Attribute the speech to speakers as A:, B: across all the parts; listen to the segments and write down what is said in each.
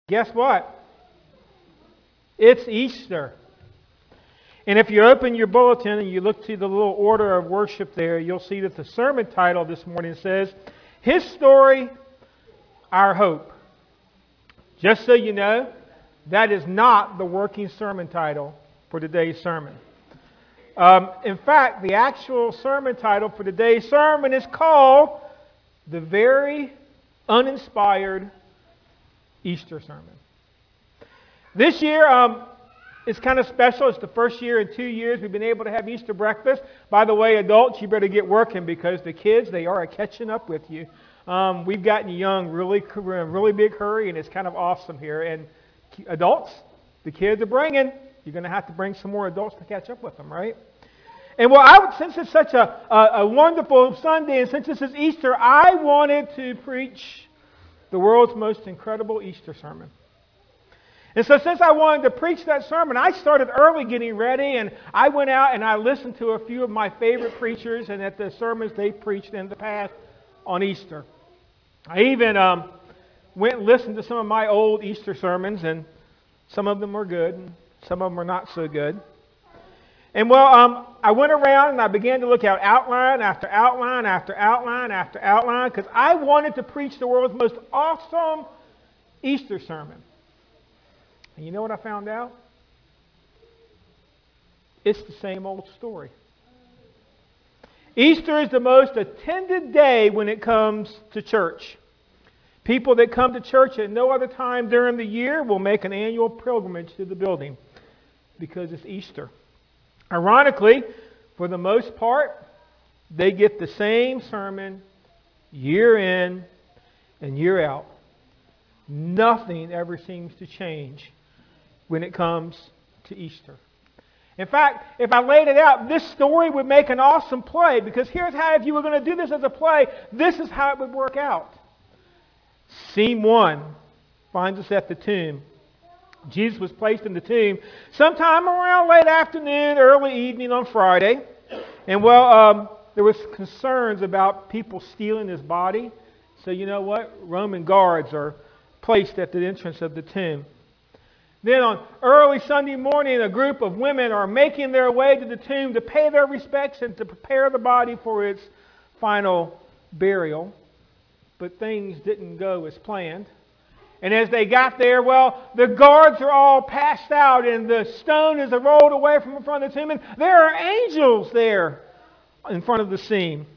A: Guess what? It's Easter. And if you open your bulletin and you look to the little order of worship there, you'll see that the sermon title this morning says, His Story, Our Hope. Just so you know, that is not the working sermon title for today's sermon. In fact, the actual sermon title for today's sermon is called The Very Uninspired Easter Sermon. This year, it's kind of special. It's the first year in 2 years we've been able to have Easter breakfast. By the way, adults, you better get working because the kids, they are catching up with you. We've gotten young we're in a really big hurry, and it's kind of awesome here. And adults, the kids are bringing. You're going to have to bring some more adults to catch up with them, right? And well, since it's such a wonderful Sunday, and since this is Easter, I wanted to preach the world's most incredible Easter sermon. And so since I wanted to preach that sermon, I started early getting ready, and I went out and I listened to a few of my favorite preachers and at the sermons they preached in the past on Easter. I even went and listened to some of my old Easter sermons, and some of them were good, and some of them were not so good. And well, I went around and I began to look out outline after outline after outline after outline because I wanted to preach the world's most awesome Easter sermon. And you know what I found out? It's the same old story. Easter is the most attended day when it comes to church. People that come to church at no other time during the year will make an annual pilgrimage to the building because it's Easter. Ironically, for the most part, they get the same sermon year in and year out. Nothing ever seems to change when it comes to Easter. In fact, if I laid it out, this story would make an awesome play, because here's how, if you were going to do this as a play, this is how it would work out. Scene 1 finds us at the tomb. Jesus was placed in the tomb sometime around late afternoon, early evening on Friday. And well, there was concerns about people stealing his body. So you know what? Roman guards are placed at the entrance of the tomb. Then on early Sunday morning, a group of women are making their way to the tomb to pay their respects and to prepare the body for its final burial. But things didn't go as planned. And as they got there, well, the guards are all passed out, and the stone is rolled away from in front of the tomb, and there are angels there in front of the scene.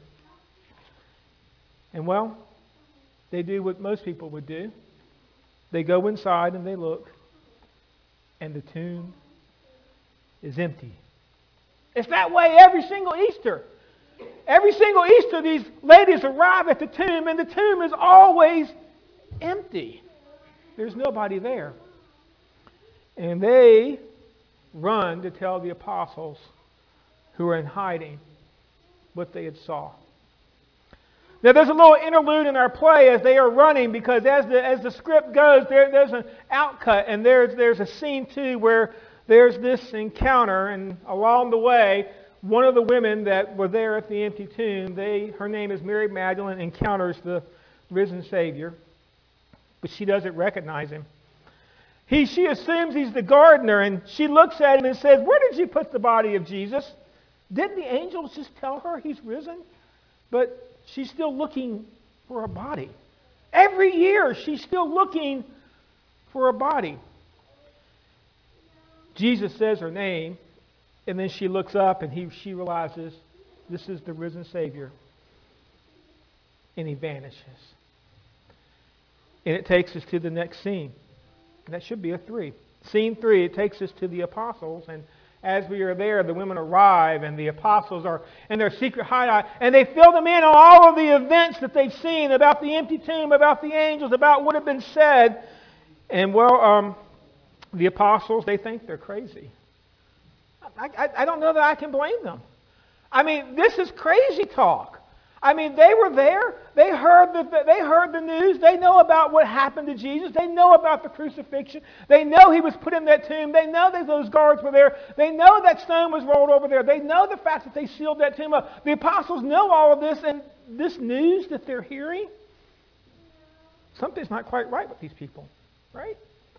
A: And well, they do what most people would do. They go inside and they look, and the tomb is empty. It's that way every single Easter. Every single Easter, these ladies arrive at the tomb, and the tomb is always empty. There's nobody there. And they run to tell the apostles who are in hiding what they had saw. Now, there's a little interlude in our play as they are running, because as the script goes, there's an outcut, and there's a scene too where there's this encounter, and along the way, one of the women that were there at the empty tomb, her name is Mary Magdalene, encounters the risen Savior, but she doesn't recognize him. She assumes he's the gardener, and she looks at him and says, "Where did you put the body of Jesus?" Didn't the angels just tell her he's risen? But she's still looking for a body. Every year, she's still looking for a body. Jesus says her name, and then she looks up, and she realizes this is the risen Savior, and he vanishes. And it takes us to the next scene. And that should be a 3. Scene 3, it takes us to the apostles, and as we are there, the women arrive, and the apostles are in their secret hideout, and they fill them in on all of the events that they've seen about the empty tomb, about the angels, about what had been said. And well, the apostles, they think they're crazy. I don't know that I can blame them. I mean, this is crazy talk. I mean, they were there. They heard the news. They know about what happened to Jesus. They know about the crucifixion. They know he was put in that tomb. They know that those guards were there. They know that stone was rolled over there. They know the fact that they sealed that tomb up. The apostles know all of this, and this news that they're hearing, something's not quite right with these people, right?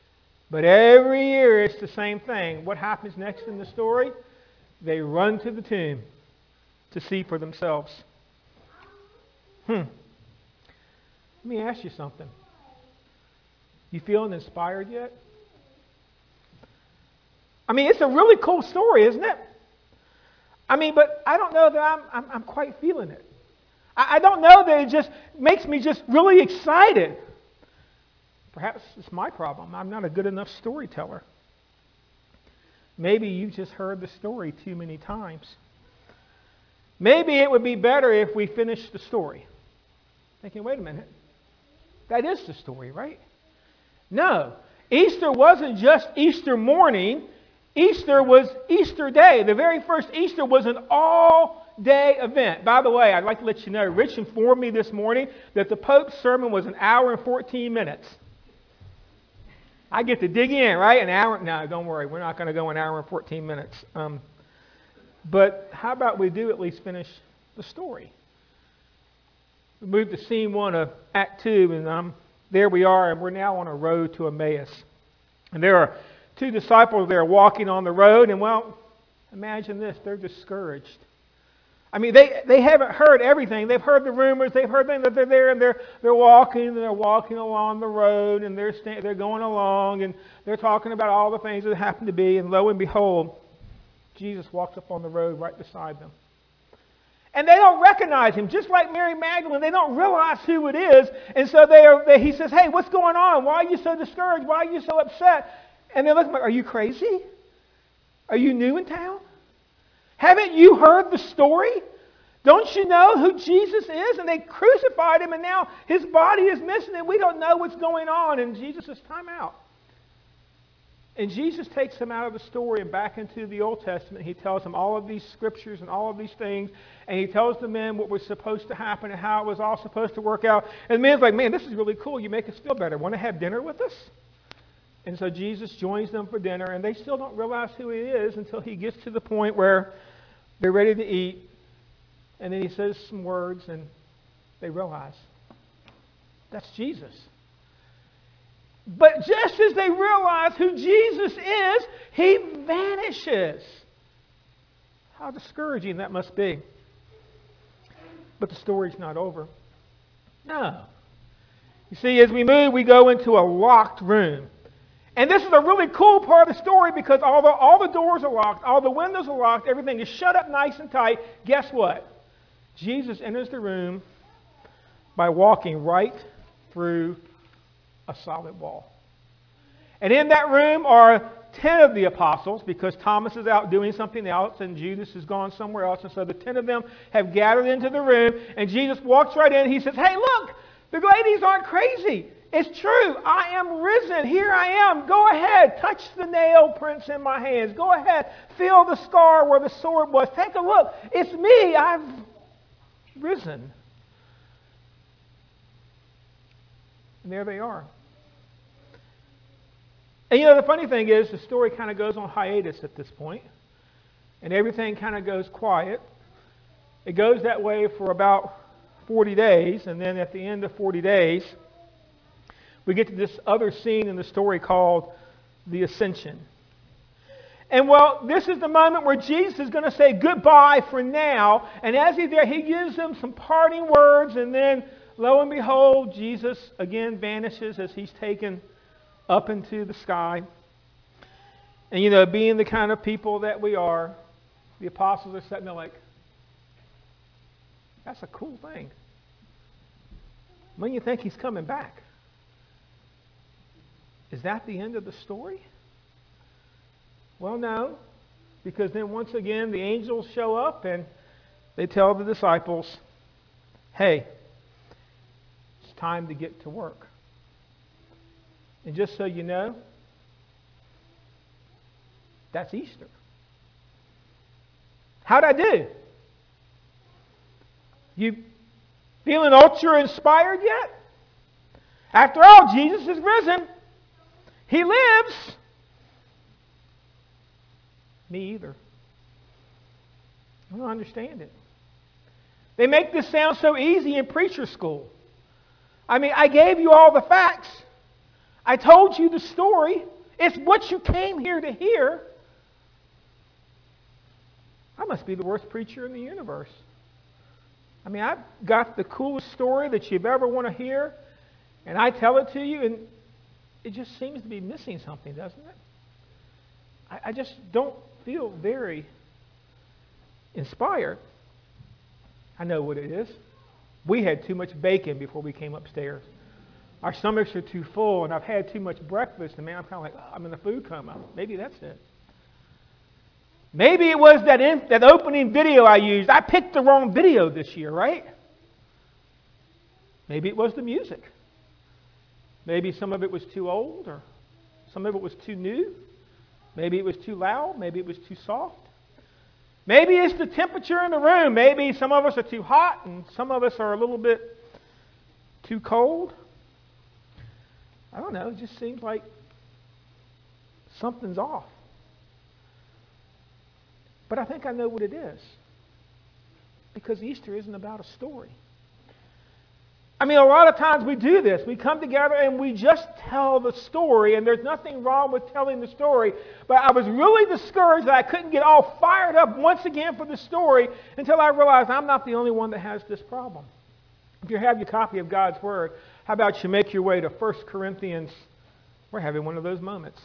A: But every year it's the same thing. What happens next in the story? They run to the tomb to see for themselves. Let me ask you something. You feeling inspired yet? I mean, it's a really cool story, isn't it? I mean, but I don't know that I'm quite feeling it. I don't know that it just makes me just really excited. Perhaps it's my problem. I'm not a good enough storyteller. Maybe you've just heard the story too many times. Maybe it would be better if we finished the story. Thinking, wait a minute. That is the story, right? No. Easter wasn't just Easter morning. Easter was Easter Day. The very first Easter was an all-day event. By the way, I'd like to let you know, Rich informed me this morning that the Pope's sermon was an hour and 14 minutes. I get to dig in, right? An hour. No, don't worry. We're not going to go an hour and 14 minutes. But how about we do at least finish the story? We move to scene 1 of Act 2, and there we are, and we're now on a road to Emmaus. And there are 2 disciples there walking on the road, and well, imagine this, they're discouraged. I mean, they haven't heard everything. They've heard the rumors. They've heard things that they're there, and they're walking along the road, and they're going along, and they're talking about all the things that happen to be, and lo and behold, Jesus walks up on the road right beside them. And they don't recognize him, just like Mary Magdalene. They don't realize who it is, and so he says, "Hey, what's going on? Why are you so discouraged? Why are you so upset?" And they're looking like, "Are you crazy? Are you new in town? Haven't you heard the story? Don't you know who Jesus is? And they crucified him, and now his body is missing, and we don't know what's going on." And Jesus says, "Time out." And Jesus takes them out of the story and back into the Old Testament. He tells them all of these scriptures and all of these things, and he tells the men what was supposed to happen and how it was all supposed to work out. And the men's like, "Man, this is really cool. You make us feel better. Want to have dinner with us?" And so Jesus joins them for dinner, and they still don't realize who he is until he gets to the point where they're ready to eat. And then he says some words, and they realize that's Jesus. But just as they realize who Jesus is, he vanishes. How discouraging that must be. But the story's not over. No. You see, as we move, we go into a locked room. And this is a really cool part of the story because although all the doors are locked, all the windows are locked, everything is shut up nice and tight, guess what? Jesus enters the room by walking right through a solid wall. And in that room are 10 of the apostles because Thomas is out doing something else and Judas has gone somewhere else. And so the 10 of them have gathered into the room, and Jesus walks right in. He says, "Hey, look, the ladies aren't crazy. It's true. I am risen. Here I am. Go ahead. Touch the nail prints in my hands. Go ahead. Feel the scar where the sword was. Take a look. It's me. I've risen." And there they are. And you know, the funny thing is, the story kind of goes on hiatus at this point, and everything kind of goes quiet. It goes that way for about 40 days, and then at the end of 40 days, we get to this other scene in the story called the Ascension. And well, this is the moment where Jesus is going to say goodbye for now, and as he's there, he gives them some parting words, and then lo and behold, Jesus again vanishes as he's taken up into the sky. And you know, being the kind of people that we are, the apostles are sitting there like, that's a cool thing. When you think he's coming back? Is that the end of the story? Well, no, because then once again the angels show up and they tell the disciples, "Hey, it's time to get to work." And just so you know, that's Easter. How'd I do? You feeling ultra inspired yet? After all, Jesus is risen. He lives. Me either. I don't understand it. They make this sound so easy in preacher school. I mean, I gave you all the facts. I told you the story. it's what you came here to hear, I must be the worst preacher in the universe. I mean, I've got the coolest story that you've ever want to hear, and I tell it to you, and it just seems to be missing something, doesn't it? I just don't feel very inspired. I know what it is. We had too much bacon before we came upstairs. Our stomachs are too full, and I've had too much breakfast, and man, I'm kind of like, oh, I'm in a food coma. Maybe that's it. Maybe it was that opening video I used. I picked the wrong video this year, right? Maybe it was the music. Maybe some of it was too old, or some of it was too new. Maybe it was too loud. Maybe it was too soft. Maybe it's the temperature in the room. Maybe some of us are too hot, and some of us are a little bit too cold. I don't know. It just seems like something's off. But I think I know what it is. Because Easter isn't about a story. I mean, a lot of times we do this. We come together and we just tell the story, and there's nothing wrong with telling the story. But I was really discouraged that I couldn't get all fired up once again for the story until I realized I'm not the only one that has this problem. If you have your copy of God's Word, how about you make your way to 1 Corinthians? We're having one of those moments.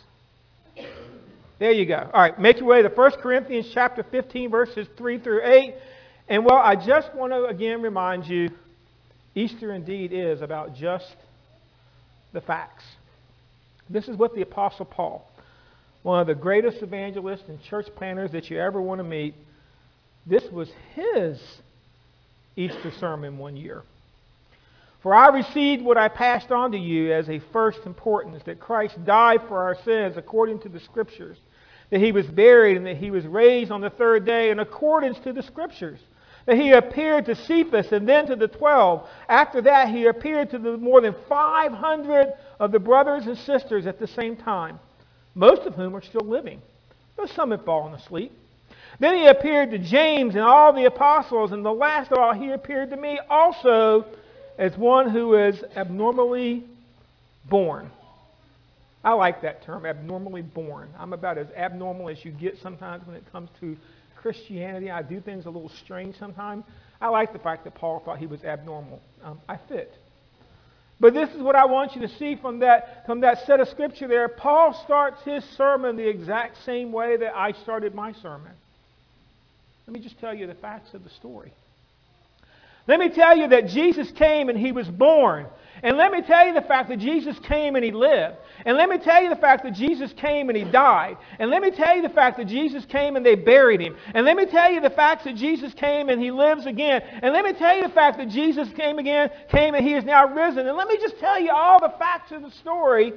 A: There you go. All right, make your way to 1 Corinthians chapter 15, verses 3 through 8. And well, I just want to again remind you, Easter indeed is about just the facts. This is what the Apostle Paul, one of the greatest evangelists and church planners that you ever want to meet, this was his Easter sermon one year. For I received what I passed on to you as a first importance, that Christ died for our sins according to the Scriptures, that he was buried and that he was raised on the third day in accordance to the Scriptures, that he appeared to Cephas and then to the 12. After that, he appeared to the more than 500 of the brothers and sisters at the same time, most of whom are still living, though some have fallen asleep. Then he appeared to James and all the apostles, and the last of all, he appeared to me also as one who is abnormally born. I like that term, abnormally born. I'm about as abnormal as you get sometimes when it comes to Christianity. I do things a little strange sometimes. I like the fact that Paul thought he was abnormal. I fit. But this is what I want you to see from that set of scripture there. Paul starts his sermon the exact same way that I started my sermon. Let me just tell you the facts of the story. Let me tell you that Jesus came and he was born. And let me tell you the fact that Jesus came and he lived. And let me tell you the fact that Jesus came and he died. And let me tell you the fact that Jesus came and they buried him. And let me tell you the facts that Jesus came and he lives again. And let me tell you the fact that Jesus came and he is now risen. And let me just tell you all the facts of the story.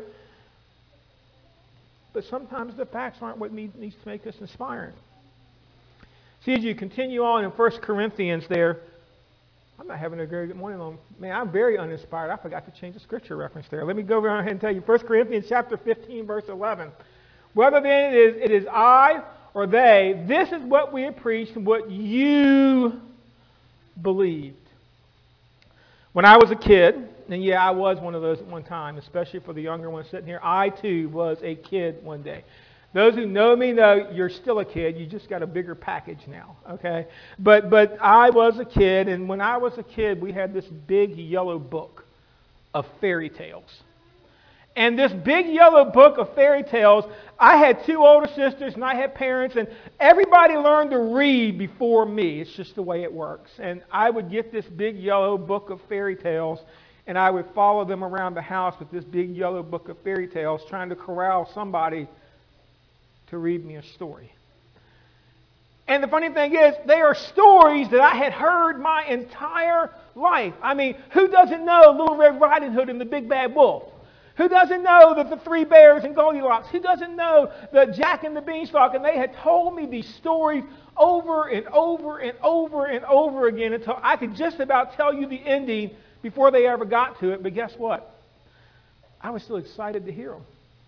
A: But sometimes the facts aren't what needs to make us inspiring. See, as you continue on in 1 Corinthians there, I'm not having a very good morning. Man, I'm very uninspired. I forgot to change the scripture reference there. Let me go ahead and tell you 1 Corinthians chapter 15, verse 11. Whether then it is I or they, this is what we have preached and what you believed. When I was a kid, and yeah, I was one of those at one time, especially for the younger ones sitting here, I too was a kid one day. Those who know me know you're still a kid. You just got a bigger package now, okay? But I was a kid, and when I was a kid, we had this big yellow book of fairy tales. And this big yellow book of fairy tales, I had two older sisters, and I had parents, and everybody learned to read before me. It's just the way it works. And I would get this big yellow book of fairy tales, and I would follow them around the house with this big yellow book of fairy tales, trying to corral somebody to read me a story. And the funny thing is, they are stories that I had heard my entire life. I mean, who doesn't know Little Red Riding Hood and the Big Bad Wolf? Who doesn't know that the Three Bears and Goldilocks? Who doesn't know that Jack and the Beanstalk? And they had told me these stories over and over and over and over again until I could just about tell you the ending before they ever got to it. But guess what? I was still excited to hear them.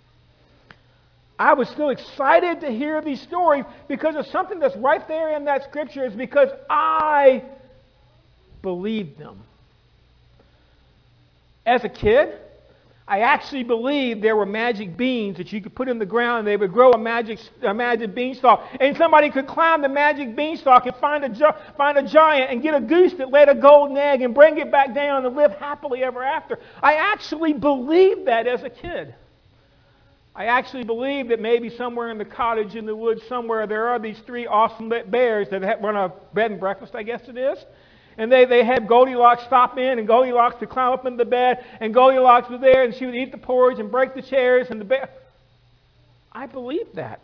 A: I was still excited to hear these stories because of something that's right there in that scripture. Is because I believed them. As a kid, I actually believe there were magic beans that you could put in the ground and they would grow a magic beanstalk. And somebody could climb the magic beanstalk and find a giant and get a goose that laid a golden egg and bring it back down and live happily ever after. I actually believed that as a kid. I actually believe that maybe somewhere in the cottage in the woods somewhere there are these three awesome bears that run a bed and breakfast, I guess it is. And they had Goldilocks stop in, and Goldilocks to climb up into the bed, and Goldilocks was there, and she would eat the porridge and break the chairs, and the bear. I believed that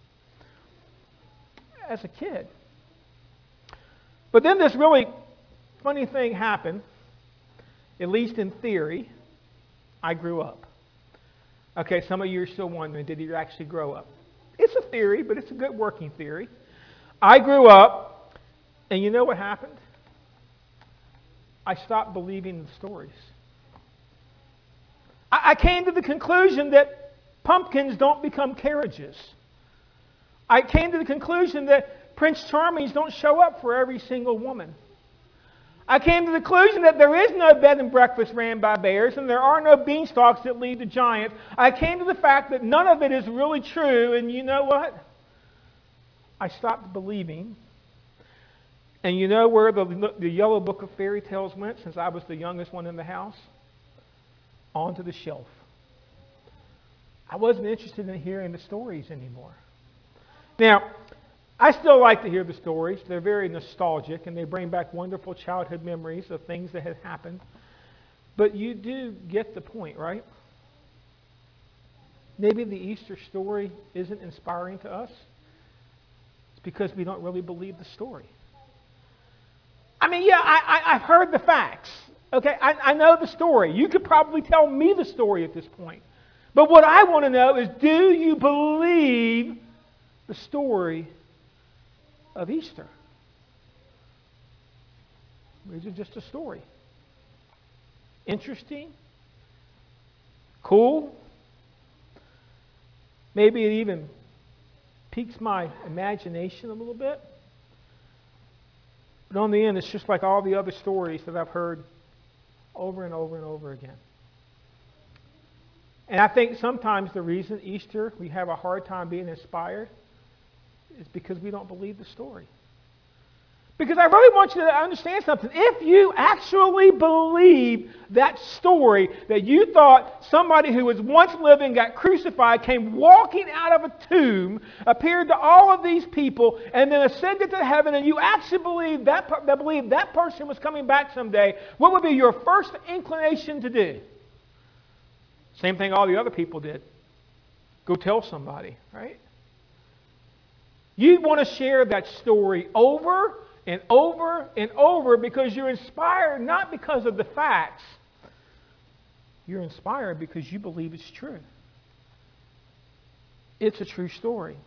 A: as a kid. But then this really funny thing happened, at least in theory. I grew up. Okay, some of you are still wondering, did you actually grow up? It's a theory, but it's a good working theory. I grew up, and you know what happened? I stopped believing the stories. I came to the conclusion that pumpkins don't become carriages. I came to the conclusion that Prince Charmings don't show up for every single woman. I came to the conclusion that there is no bed and breakfast ran by bears, and there are no beanstalks that lead to giants. I came to the fact that none of it is really true, and you know what? I stopped believing. And you know where the yellow book of fairy tales went since I was the youngest one in the house? Onto the shelf. I wasn't interested in hearing the stories anymore. Now, I still like to hear the stories. They're very nostalgic, and they bring back wonderful childhood memories of things that had happened. But you do get the point, right? Maybe the Easter story isn't inspiring to us. It's because we don't really believe the story. I mean, yeah, I've heard the facts. Okay, I know the story. You could probably tell me the story at this point. But what I want to know is, do you believe the story of Easter? Or is it just a story? Interesting? Cool? Maybe it even piques my imagination a little bit. But on the end, it's just like all the other stories that I've heard over and over and over again. And I think sometimes the reason Easter, we have a hard time being inspired, is because we don't believe the story. Because I really want you to understand something. If you actually believe that story, that you thought somebody who was once living, got crucified, came walking out of a tomb, appeared to all of these people, and then ascended to heaven, and you actually believe that person was coming back someday, what would be your first inclination to do? Same thing all the other people did. Go tell somebody, right? You want to share that story over and over and over because you're inspired not because of the facts. You're inspired because you believe it's true. It's a true story.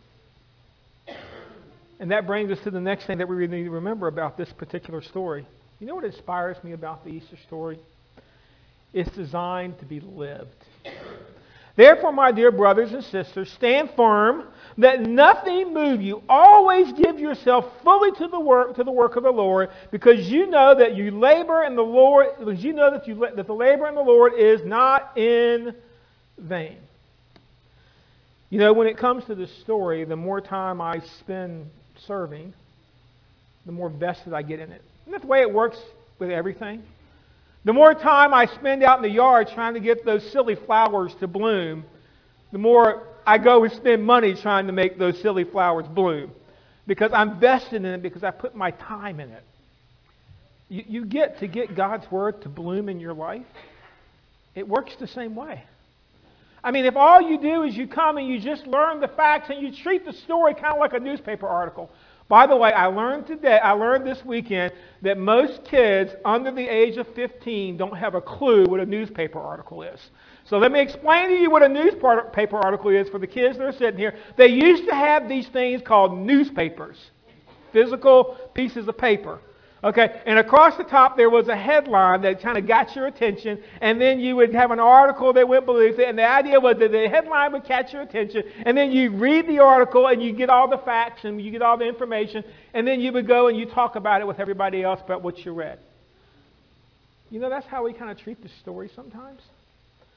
A: And that brings us to the next thing that we really need to remember about this particular story. You know what inspires me about the Easter story? It's designed to be lived. Therefore, my dear brothers and sisters, stand firm, let nothing move you. Always give yourself fully to the work of the Lord, because you know that you labor in the Lord, because you know that the labor in the Lord is not in vain. You know, when it comes to this story, the more time I spend serving, the more vested I get in it. Isn't that the way it works with everything? The more time I spend out in the yard trying to get those silly flowers to bloom, the more I go and spend money trying to make those silly flowers bloom. Because I'm vested in it, because I put my time in it. You get to get God's Word to bloom in your life. It works the same way. I mean, if all you do is you come and you just learn the facts and you treat the story kind of like a newspaper article. By the way, I learned this weekend, that most kids under the age of 15 don't have a clue what a newspaper article is. So let me explain to you what a newspaper article is for the kids that are sitting here. They used to have these things called newspapers, physical pieces of paper. Okay, and across the top there was a headline that kind of got your attention, and then you would have an article that went beneath it, and the idea was that the headline would catch your attention, and then you read the article, and you get all the facts, and you get all the information, and then you would go and you talk about it with everybody else about what you read. You know, that's how we kind of treat the story sometimes.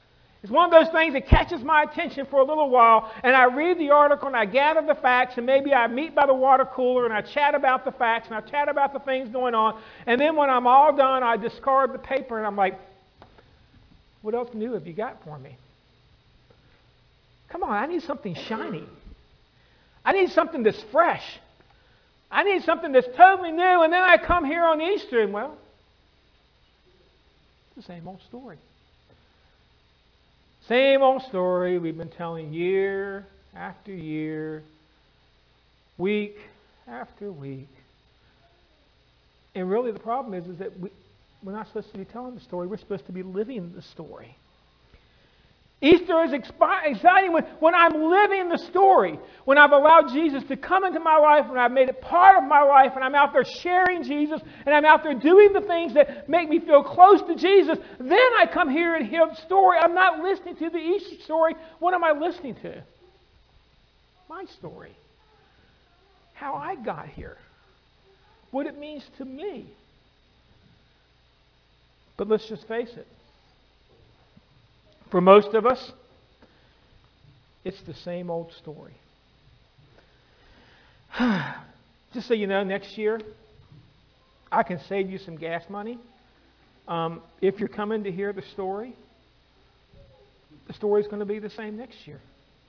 A: It's one of those things that catches my attention for a little while, and I read the article and I gather the facts, and maybe I meet by the water cooler and I chat about the facts and I chat about the things going on, and then when I'm all done, I discard the paper and I'm like, what else new have you got for me? Come on, I need something shiny. I need something that's fresh. I need something that's totally new, and then I come here on Easter and, well, it's the same old story. Same old story we've been telling year after year, week after week. And really the problem is that we're not supposed to be telling the story. We're supposed to be living the story. Easter is exciting when I'm living the story, when I've allowed Jesus to come into my life, when I've made it part of my life, and I'm out there sharing Jesus, and I'm out there doing the things that make me feel close to Jesus. Then I come here and hear the story. I'm not listening to the Easter story. What am I listening to? My story. How I got here. What it means to me. But let's just face it. For most of us, it's the same old story. Just so you know, next year, I can save you some gas money. If you're coming to hear the story is going to be the same next year.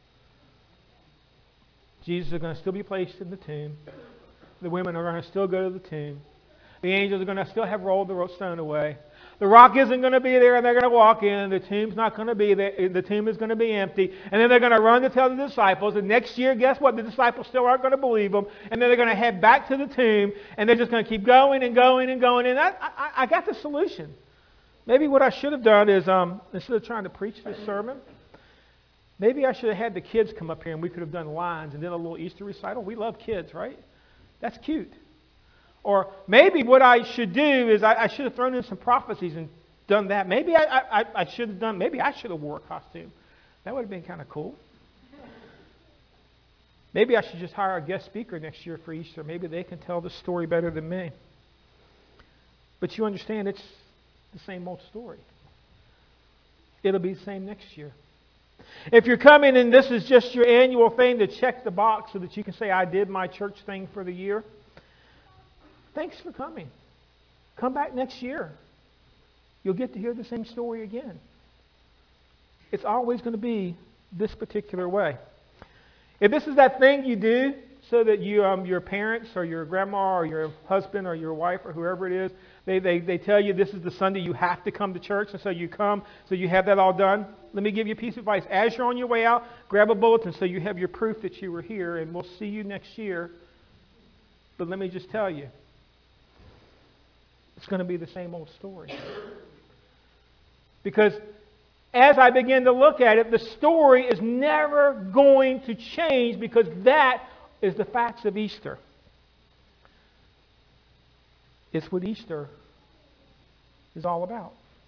A: Jesus is going to still be placed in the tomb. The women are going to still go to the tomb. The angels are going to still have rolled the stone away. The rock isn't going to be there, and they're going to walk in. The tomb's not going to be there. The tomb is going to be empty. And then they're going to run to tell the disciples. And next year, guess what? The disciples still aren't going to believe them. And then they're going to head back to the tomb, and they're just going to keep going and going and going. And I got the solution. Maybe what I should have done is, instead of trying to preach this sermon, maybe I should have had the kids come up here, and we could have done lines and did a little Easter recital. We love kids, right? That's cute. Or maybe what I should do is I should have thrown in some prophecies and done that. Maybe I should have done, maybe I should have wore a costume. That would have been kind of cool. Maybe I should just hire a guest speaker next year for Easter. Maybe they can tell the story better than me. But you understand, it's the same old story. It'll be the same next year. If you're coming and this is just your annual thing to check the box so that you can say, I did my church thing for the year, thanks for coming. Come back next year. You'll get to hear the same story again. It's always going to be this particular way. If this is that thing you do so that your parents or your grandma or your husband or your wife or whoever it is, they tell you this is the Sunday you have to come to church, and so you come, so you have that all done. Let me give you a piece of advice. As you're on your way out, grab a bulletin so you have your proof that you were here, and we'll see you next year. But let me just tell you, it's going to be the same old story. Because as I begin to look at it, the story is never going to change, because that is the facts of Easter. It's what Easter is all about.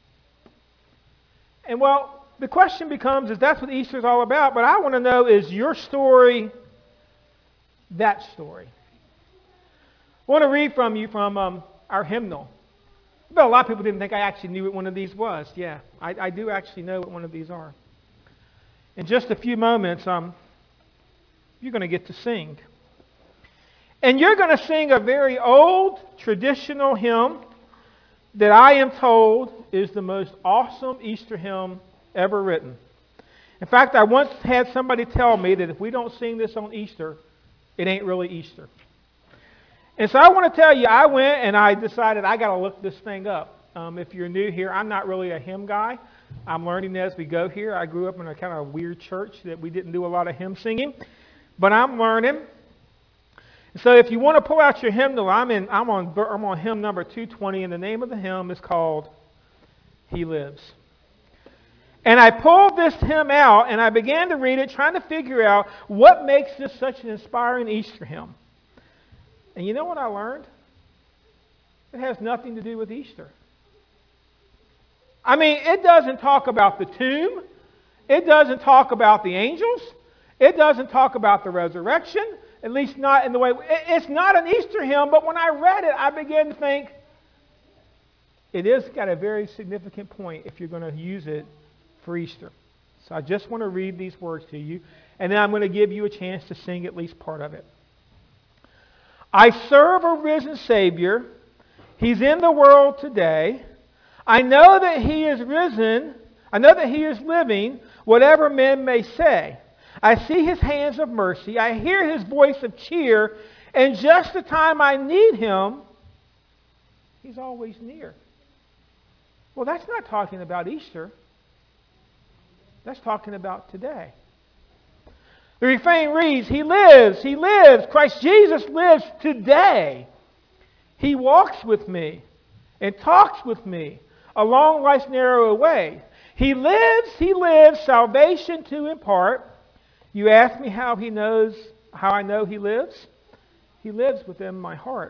A: And well, the question becomes, is that's what Easter is all about, but I want to know, is your story that story? I want to read from you from our hymnal. But a lot of people didn't think I actually knew what one of these was. Yeah, I do actually know what one of these are. In just a few moments, you're going to get to sing. And you're going to sing a very old, traditional hymn that I am told is the most awesome Easter hymn ever written. In fact, I once had somebody tell me that if we don't sing this on Easter, it ain't really Easter. And so I want to tell you, I went and I decided I got to look this thing up. If you're new here, I'm not really a hymn guy. I'm learning as we go here. I grew up in a kind of weird church that we didn't do a lot of hymn singing, but I'm learning. So if you want to pull out your hymnal, I'm on hymn number 220, and the name of the hymn is called He Lives. And I pulled this hymn out, and I began to read it, trying to figure out what makes this such an inspiring Easter hymn. And you know what I learned? It has nothing to do with Easter. I mean, it doesn't talk about the tomb. It doesn't talk about the angels. It doesn't talk about the resurrection, at least not in the way. It's not an Easter hymn, but when I read it, I began to think, it is got a very significant point if you're going to use it for Easter. So I just want to read these words to you, and then I'm going to give you a chance to sing at least part of it. I serve a risen Savior. He's in the world today. I know that He is risen. I know that He is living, whatever men may say. I see His hands of mercy. I hear His voice of cheer. And just the time I need Him, He's always near. Well, that's not talking about Easter. That's talking about today. The refrain reads, He lives, He lives. Christ Jesus lives today. He walks with me and talks with me along life's narrow way. He lives, salvation to impart. You ask me how I know He lives? He lives within my heart.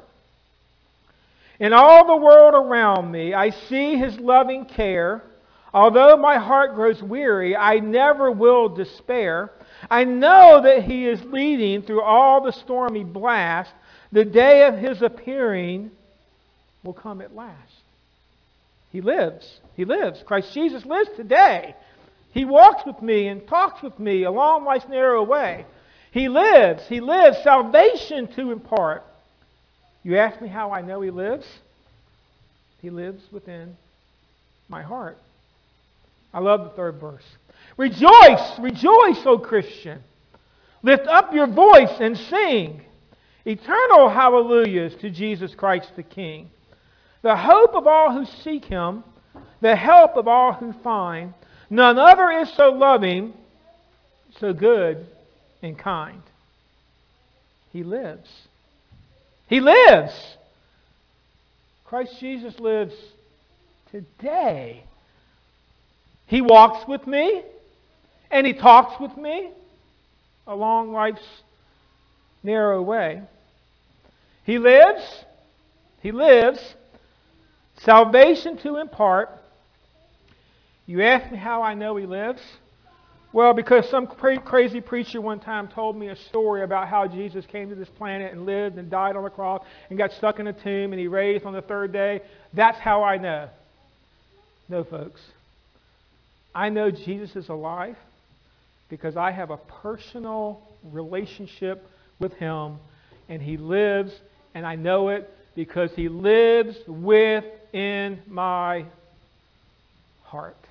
A: In all the world around me, I see His loving care. Although my heart grows weary, I never will despair. I know that He is leading through all the stormy blast. The day of His appearing will come at last. He lives. He lives. Christ Jesus lives today. He walks with me and talks with me along life's narrow way. He lives. He lives. Salvation to impart. You ask me how I know He lives? He lives within my heart. I love the third verse. Rejoice, rejoice, O Christian. Lift up your voice and sing eternal hallelujahs to Jesus Christ the King. The hope of all who seek Him, the help of all who find. None other is so loving, so good and kind. He lives. He lives. Christ Jesus lives today. He walks with me and He talks with me along life's narrow way. He lives. He lives. Salvation to impart. You ask me how I know He lives? Well, because some crazy preacher one time told me a story about how Jesus came to this planet and lived and died on the cross and got stuck in a tomb and He raised on the third day. That's how I know. No, folks. I know Jesus is alive because I have a personal relationship with Him, and He lives, and I know it because He lives within my heart.